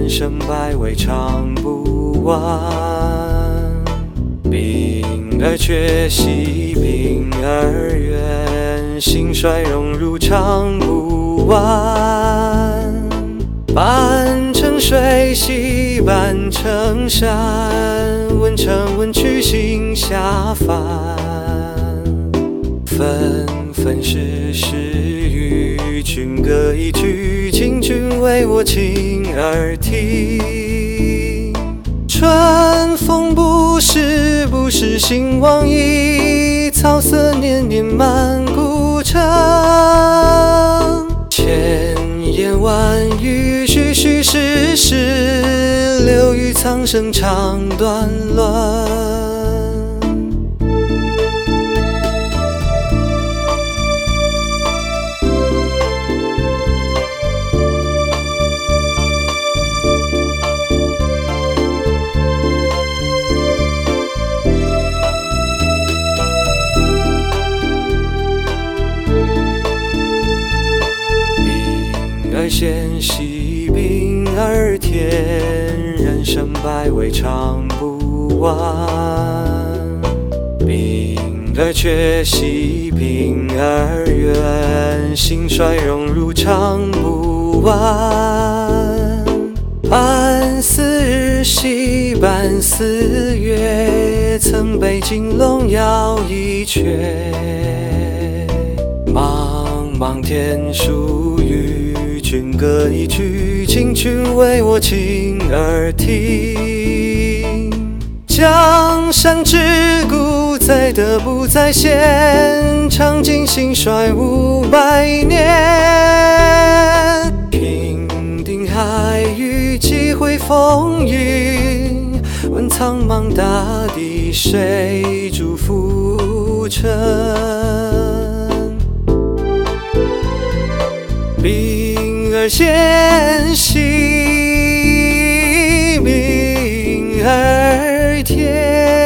人生百味尝不完，病儿却喜，病儿远，兴衰荣辱尝不完。半城水洗半城山，问城问曲心下凡。纷纷世事与君歌一曲，请君为我倾耳听。春风不识，不识兴亡意，草色年年满古城。千言万语，虚虚实实，流于苍生长短论。病儿闲兮病儿甜，人生百味尝不完。病儿却喜，病儿远，兴衰荣辱尝不完。半似日兮半似月，曾被金龙摇一雀。茫茫天书与君歌一曲，请君为我倾耳听。江山之古，在得不在现，尝尽兴衰500年。平定海域，几回风云，问苍茫大地，谁主浮沉？病儿闲兮病儿甜，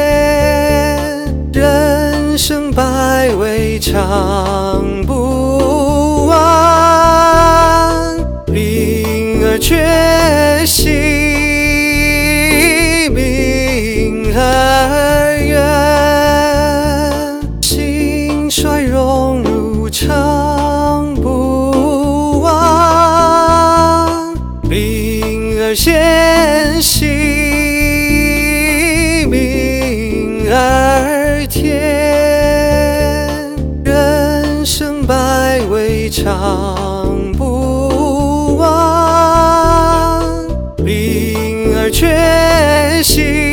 人生百味尝不完。病儿却喜，病儿远，兴衰荣辱尝不完。病儿闲兮病儿甜，人生百味尝不完。病儿却喜